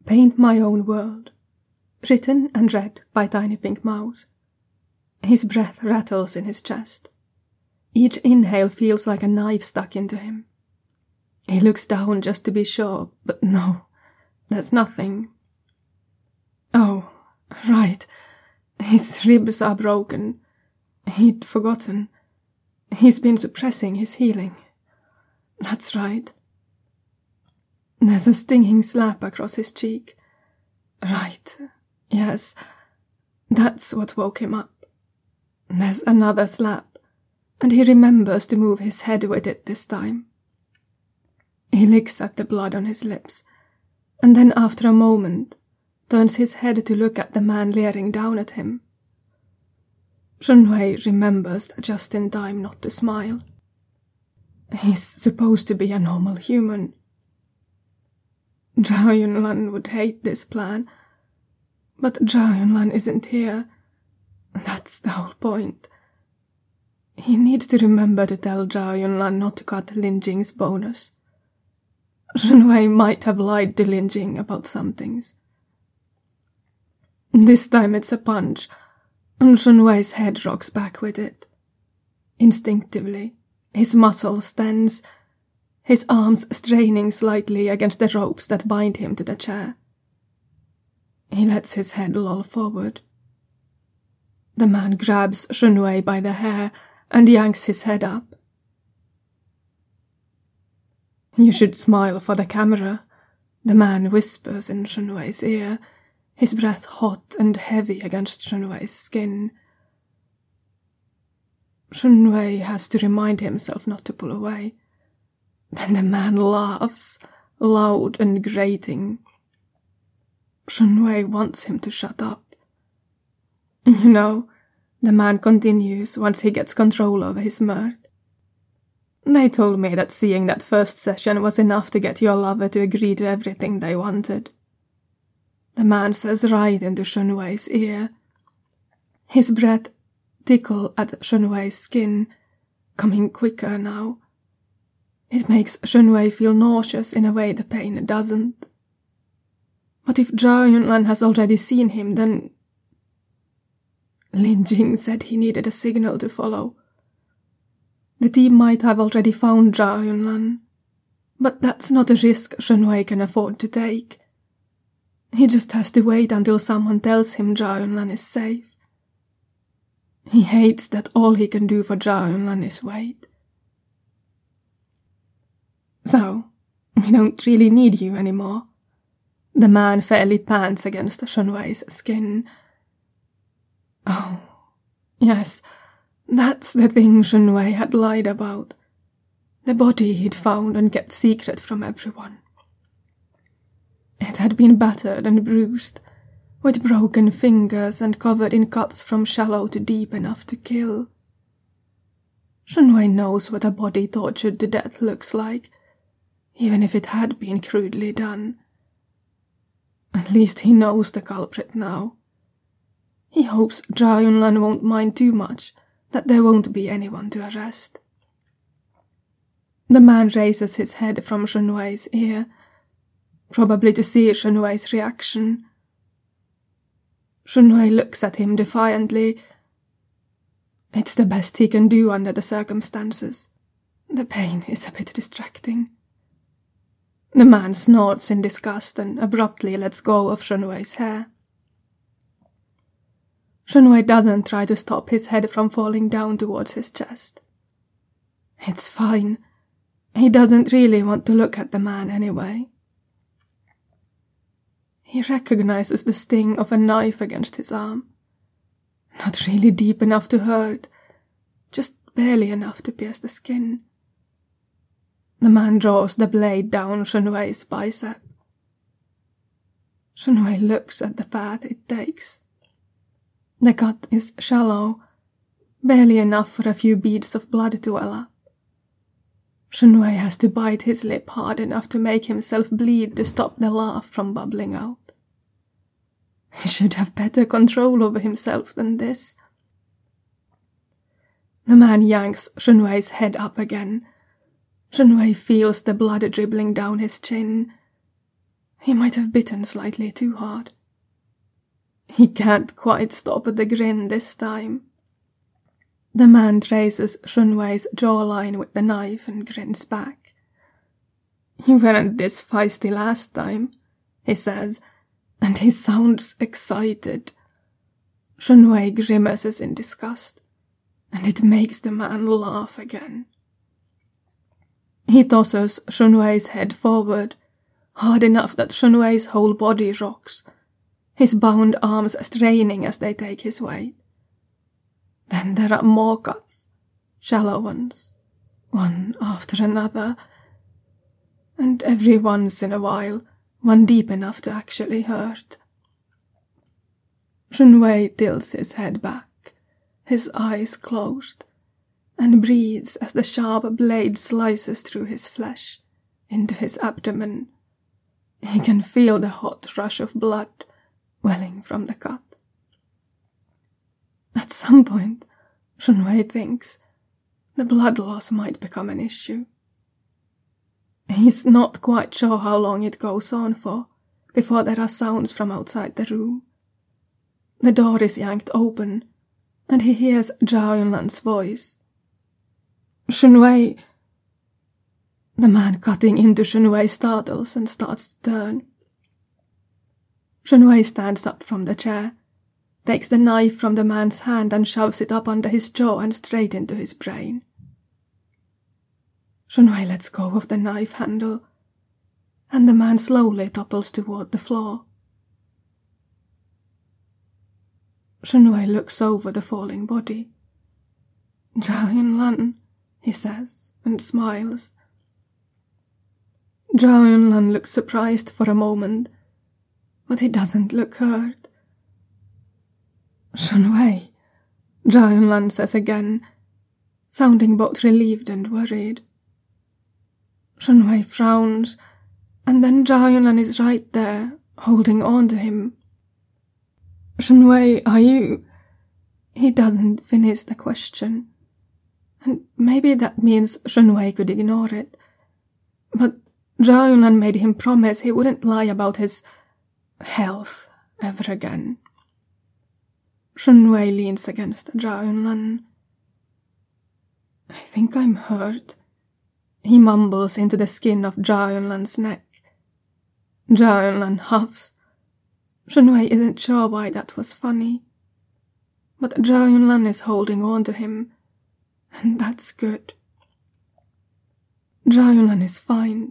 Paint My Own World. Written and read by Tiny Pink Mouse. His breath rattles in his chest. Each inhale feels like a knife stuck into him. He looks down just to be sure, but no, that's nothing. Oh, right. His ribs are broken. He'd forgotten. He's been suppressing his healing. That's right. There's a stinging slap across his cheek. Right. Yes. That's what woke him up. There's another slap, and he remembers to move his head with it this time. He licks at the blood on his lips, and then after a moment, turns his head to look at the man leering down at him. Shunwei remembers just in time not to smile. He's supposed to be a normal human. Zhao Yunlan would hate this plan, but Zhao Yunlan isn't here. That's the whole point. He needs to remember to tell Zhao Yunlan not to cut Lin Jing's bonus. Shunwei might have lied to Lin Jing about some things. This time it's a punch, and Shunwei's head rocks back with it. Instinctively, his muscles tense, his arms straining slightly against the ropes that bind him to the chair. He lets his head loll forward. The man grabs Shunwei by the hair and yanks his head up. You should smile for the camera, the man whispers in Shunwei's ear, his breath hot and heavy against Shunwei's skin. Shunwei has to remind himself not to pull away. Then the man laughs, loud and grating. Shunwei wants him to shut up. You know, the man continues once he gets control over his mirth. They told me that seeing that first session was enough to get your lover to agree to everything they wanted. The man says right into Shunwei's ear. His breath tickle at Shunwei's skin, coming quicker now. It makes Shunwei feel nauseous in a way the pain doesn't. But if Zhao Yunlan has already seen him, then... Lin Jing said he needed a signal to follow. The team might have already found Zhao Yunlan, but that's not a risk Shunwei can afford to take. He just has to wait until someone tells him Zhao Yunlan is safe. He hates that all he can do for Zhao Yunlan is wait. So, we don't really need you anymore. The man fairly pants against Shunwei's skin. Oh, yes, that's the thing Shunwei had lied about. The body he'd found and kept secret from everyone. It had been battered and bruised, with broken fingers and covered in cuts from shallow to deep enough to kill. Shunwei knows what a body tortured to death looks like, even if it had been crudely done. At least he knows the culprit now. He hopes Zhao Yunlan won't mind too much, that there won't be anyone to arrest. The man raises his head from Shunwei's ear, probably to see Shunwei's reaction. Shunwei looks at him defiantly. It's the best he can do under the circumstances. The pain is a bit distracting. The man snorts in disgust and abruptly lets go of Shunwei's hair. Shunwei doesn't try to stop his head from falling down towards his chest. It's fine. He doesn't really want to look at the man anyway. He recognizes the sting of a knife against his arm. Not really deep enough to hurt, just barely enough to pierce the skin. The man draws the blade down Shunwei's bicep. Shunwei looks at the path it takes. The cut is shallow, barely enough for a few beads of blood to well up. Shunwei has to bite his lip hard enough to make himself bleed to stop the laugh from bubbling out. He should have better control over himself than this. The man yanks Shunwei's head up again. Shunwei feels the blood dribbling down his chin. He might have bitten slightly too hard. He can't quite stop the grin this time. The man traces Shunwei's jawline with the knife and grins back. "You weren't this feisty last time," he says, and he sounds excited. Shunwei grimaces in disgust, and it makes the man laugh again. He tosses Shunwei's head forward, hard enough that Shunwei's whole body rocks, his bound arms straining as they take his weight. Then there are more cuts, shallow ones, one after another, and every once in a while, one deep enough to actually hurt. Shunwei tilts his head back, his eyes closed, and breathes as the sharp blade slices through his flesh, into his abdomen. He can feel the hot rush of blood welling from the cut. At some point, Shunwei thinks, the blood loss might become an issue. He's not quite sure how long it goes on for, before there are sounds from outside the room. The door is yanked open, and he hears Zhao Yunlan's voice. "Shunwei!" The man cutting into Shunwei startles and starts to turn. Shunwei stands up from the chair, takes the knife from the man's hand and shoves it up under his jaw and straight into his brain. Shunwei lets go of the knife handle, and the man slowly topples toward the floor. Shunwei looks over the falling body. "Zhao Yunlan," he says, and smiles. Zhao Yunlan looks surprised for a moment, but he doesn't look hurt. "Shunwei," Zhao Yunlan says again, sounding both relieved and worried. Shunwei frowns, and then Zhao Yunlan is right there, holding on to him. "Shunwei, are you—" He doesn't finish the question, and maybe that means Shunwei could ignore it, but Zhao Yunlan made him promise he wouldn't lie about his health ever again. Shunwei leans against Zhao Yunlan. "I think I'm hurt," he mumbles into the skin of Zhao Yunlan's neck. Zhao Yunlan huffs. Shunwei isn't sure why that was funny, but Zhao Yunlan is holding on to him, and that's good. Zhao Yunlan is fine,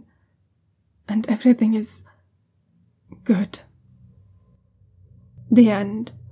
and everything is good. The end.